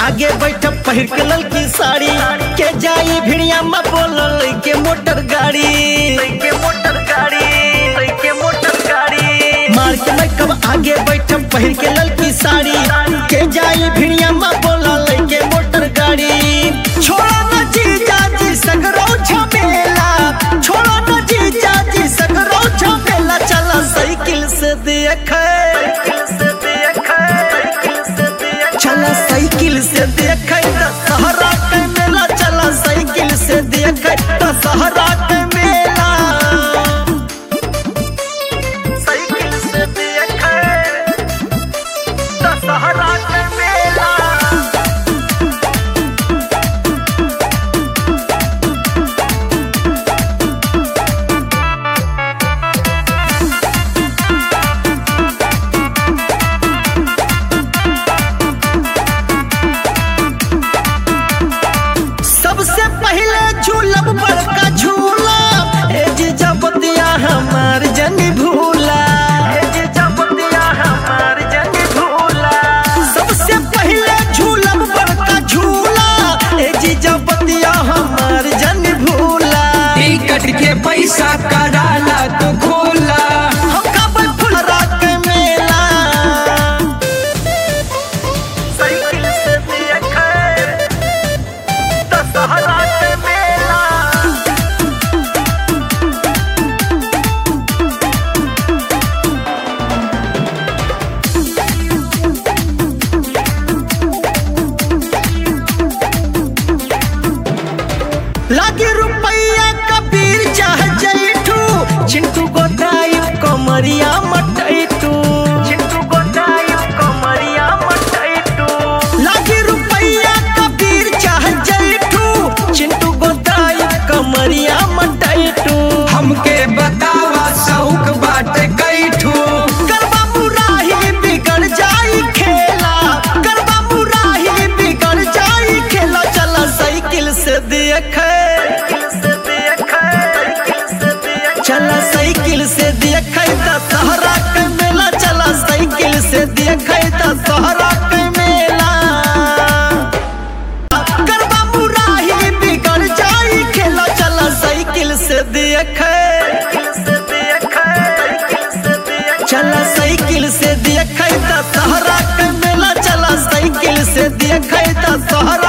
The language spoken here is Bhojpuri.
आगे बैठ पहिर के ललकी साड़ी के जाई भिड़िया में बोलल के मोटर गाड़ी मार के मैं कब आगे बैठ पहिर के ललकी साड़ी के जाई भिड़िया में बोलल के मोटर गाड़ी। छोड़ा न जीजा जी सगरो झमेला, छोड़ा न जीजा जी सगरो झमेला, चला साइकिल से देखे, चला साइकिल से देखे दशहरा के मेला, चला साइकिल से देखे दशहरा के मेला, साइकिल से देखे दशहरा के मेला। सबसे पहले झूलब बड़का झूला, ए जीजा बतिया हमार जनी भूला, ए जीजा बतिया हमार जनी भूला। सबसे पहले झूलब बड़का झूला, ए जीजा बतिया हमार जनी भूला। टिकट के पैसा कराला तो खोला, हम कब फुलरा के मेला, साइकिल से देखे दशहरा के मेला। लागे रुपया कबीर चाह जैठू, चिंटू गोदाई कमरिया मटैटू, चिंटू गोदाई कमरिया मटैटू। लागे रुपया कबीर चाह जैठू, चिंटू गोदाई कमरिया मटैटू। हमके बतावा शौक बाटे कैठू, गरबा मुराही बिगड़ जाई खेला, गरबा मुराही बिगड़ जाई खेला, चला साइकिल से देखे, चला साइकिल से देखे दशहरा के मेला, चला साइकिल से देखे दशहरा के मेला। गरबा मुराही बिगड़ जाई खेला, चला साइकिल से देखे, चला साइकिल से देखे दशहरा के मेला, चला साइकिल से देखे दशहरा।